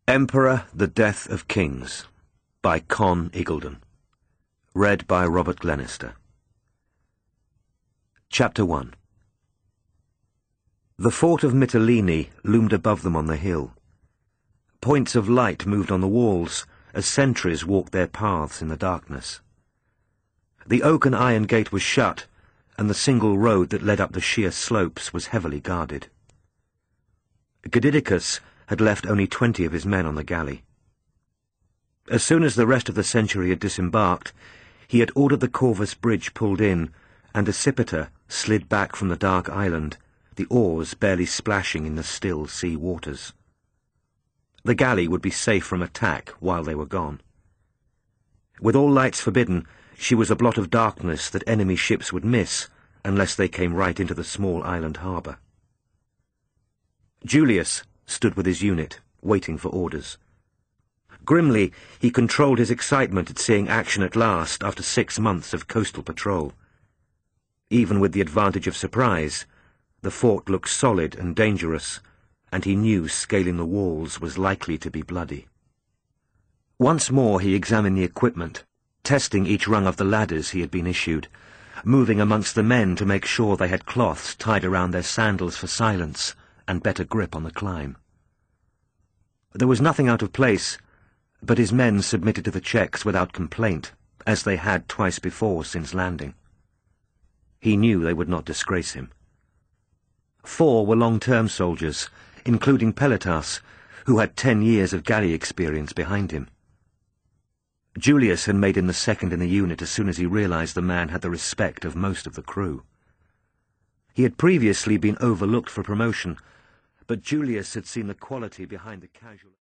Emperor, the Death of Kings by Con Eagledon. Read by Robert Glenister. Chapter 1. The fort of Mytilene loomed above them on the hill. Points of light moved on the walls as sentries walked their paths in the darkness. The oak and iron gate was shut, and the single road that led up the sheer slopes was heavily guarded. Gadidicus had left only 20 of his men on the galley. As soon as the rest of the century had disembarked, he had ordered the Corvus bridge pulled in, and a Scipiter slid back from the dark island, the oars barely splashing in the still sea waters. The galley would be safe from attack while they were gone. With all lights forbidden, she was a blot of darkness that enemy ships would miss unless they came right into the small island harbour. Julius stood with his unit, waiting for orders. Grimly, he controlled his excitement at seeing action at last after 6 months of coastal patrol. Even with the advantage of surprise, the fort looked solid and dangerous, and he knew scaling the walls was likely to be bloody. Once more he examined the equipment, testing each rung of the ladders he had been issued, moving amongst the men to make sure they had cloths tied around their sandals for silence and better grip on the climb. There was nothing out of place, but his men submitted to the checks without complaint, as they had twice before since landing. He knew they would not disgrace him. 4 were long-term soldiers, including Peletas, who had 10 years of galley experience behind him. Julius had made him the second in the unit as soon as he realized the man had the respect of most of the crew. He had previously been overlooked for promotion, but Julius had seen the quality behind the casual